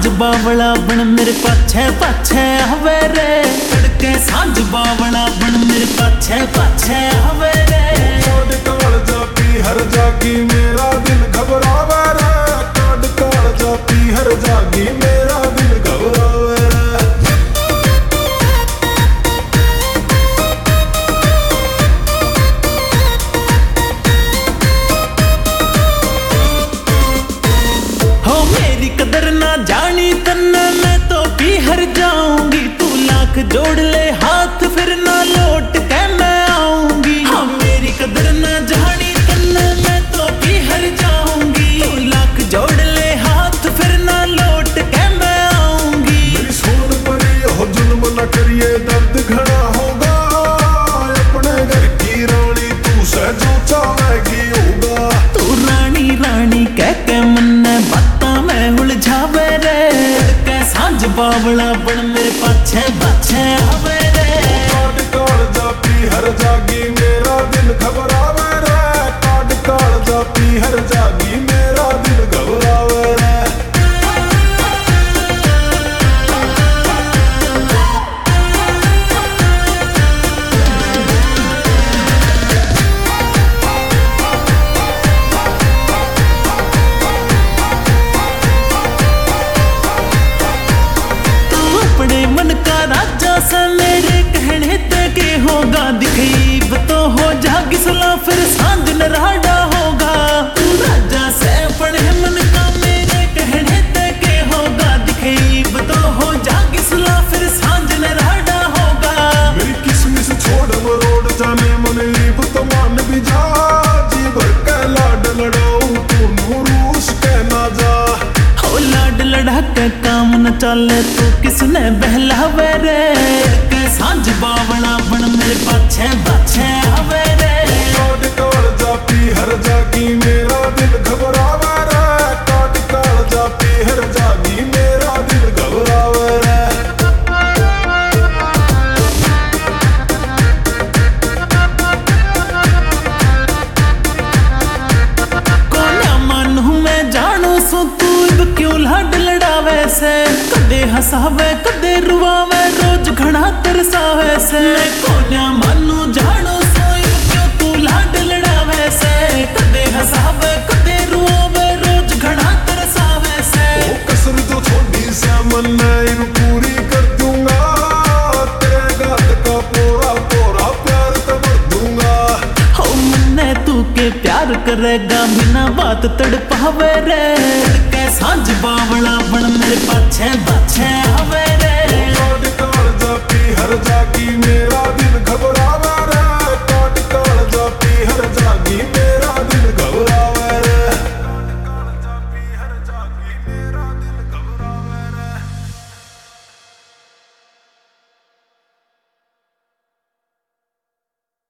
बावला बन मेरे पाछे पाछे आवे रे, तड़के सांझ बावला बन मेरे पाछे पाछे आवे रे। काट काल जाती हर जागी मेरा दिल घबरावे रे, काट काल जाती हर जागी मेरा दिल घबरावे रे। हो मेरी कदर ना जानी तन्ना मैं तो भी हर जाऊंगी, तू लाख जोड़ ले हाथ फिर ना लौट के मैं आऊंगी। हाँ मेरी कदर ना जानी तन्ना मैं तो भी हर जाऊंगी, तू लाख जोड़ ले हाथ फिर ना लौट के मैं आऊंगी। मेरी सोन परी हो जुल्म न करिए दर्द घना होगा, अपने घर की रानी तू से जो चाहेगी होगा। तू रानी रानी कह के मन बाता में उलझावे रे, तड़के सांझ बावला बन मेरे पाछे पाछे आवे रे। काट काल जाती हर जागी मेरा दिल घबरावे रे, काट काल जाती हर जागी मेरा दिल घबरावे रे। अपने मन का राजा सा मेरे कहने तक के होगा, दिखीब तो हो जागी सुला फिर सांझ नराडा होगा। तू राजा से अपने मन का मेरे कहने तक के होगा, दिखीब तो हो जागी सुला फिर सांझ नराडा होगा। मेरी किसमिस छोड़ मरोड़ जाने मन रीब तो मान भी जा, जी भर के लाड लड़ाऊं तू नूरूस के ना जा। हो लाड लड़ा के काम न चले तू किसने बहलावे रे, के सांझ बावला बन मेरे पाछे पाछे आवे रे। काट काल जाती हर जागी मेरा दिल घबरावे रे, काट काल जाती हर जागी मेरा दिल घबरावे रे। कोन्या मानू मैं जानू सो तू इब क्यों लाड लड़ावे से, कदे हसावे कदे रुवावे रोज घना तरसावे से। मैं कोन्या मानू जानू सो इब क्यों तू लाड लड़ावे से, कदे हसावे कदे रुवावे रोज घना तरसावे से। ओ कसर जो छोड़ी से मन इन पूरी कर दूंगा, तेरे गात का पूरा पूरा प्यार तब दूंगा। हो मन्ने तू के प्यार करेगा बिना बात तड़पावे रे, के सांझ बावला बन मेरे पाछे पाछे